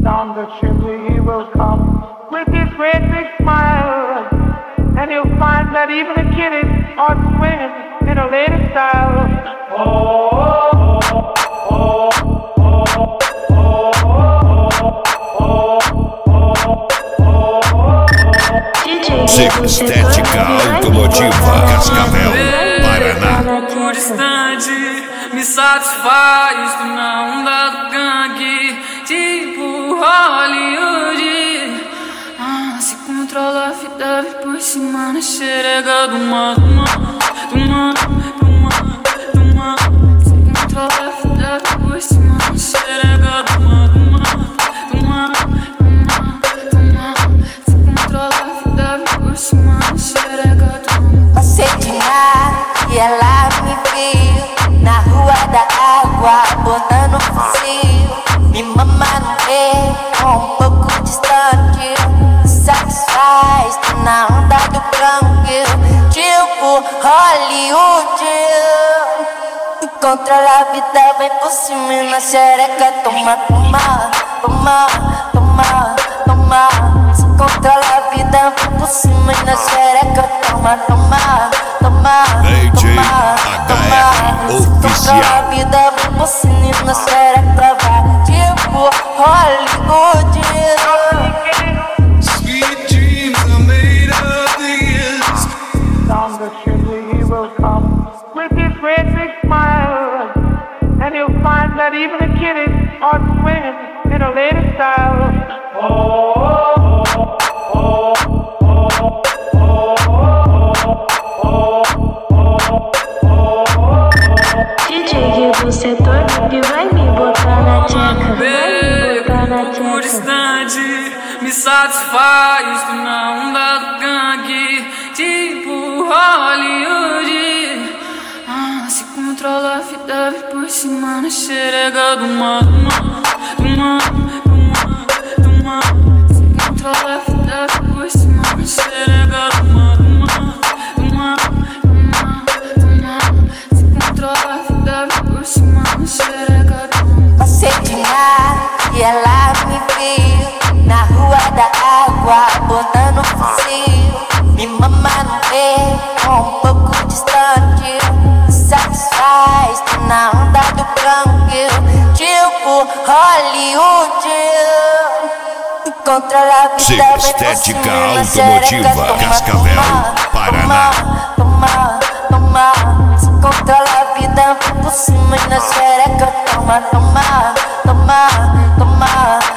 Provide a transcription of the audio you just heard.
Down the chimney he will come with his great big smile, and he'll find that even the kiddies are swinging in a lady style. Estética Automotiva Cascavel, Paraná. Por distante me satisfaz na onda do gangue, tipo Hollywood. Se controla a vida, vem por cima na xerega do mar. Se controla a vida, vem por cima na xerega do mar. Se controla a vida, vem por cima na xerega do mar. Passei de mar e ela me viu na rua da água, botando fuzil. Me mama no meio, um pouco distante. Satisfaz, tô na onda do branco, tipo Hollywood. Controla a vida, vem por cima e na xereca. Toma, toma, toma, toma, toma. Se controla a vida, vem por cima e na xereca. Toma, toma, toma, toma, toma. Se controla a vida, vem por cima e na xereca. Vai tipo Hollywood. Down the chimney he will come with his great big smile, and he'll find that even the kiddies are swinging in a lady style. DJ Rio do setor que vai me botar na tcheca. Por distante me satisfaz na onda do gangue, tipo Hollywood. Se controla a vida, vem por cima na xerega do mar. Se controla a vida, vem por cima na xerega do mar. Se controla a vida, vem por cima na xerega do mar. Passei de mar e ela me viu na rua da água, botando fuzil. Me mama no meio, um pouco distante. Satisfaz, tô na onda do branco, tipo Hollywood. Controla a vida, vem por Estética cima na Automotiva xereca. Cascavel, Paraná. Toma, toma, se controla a vida, vem por cima e na xereca. Toma, toma, toma, toma.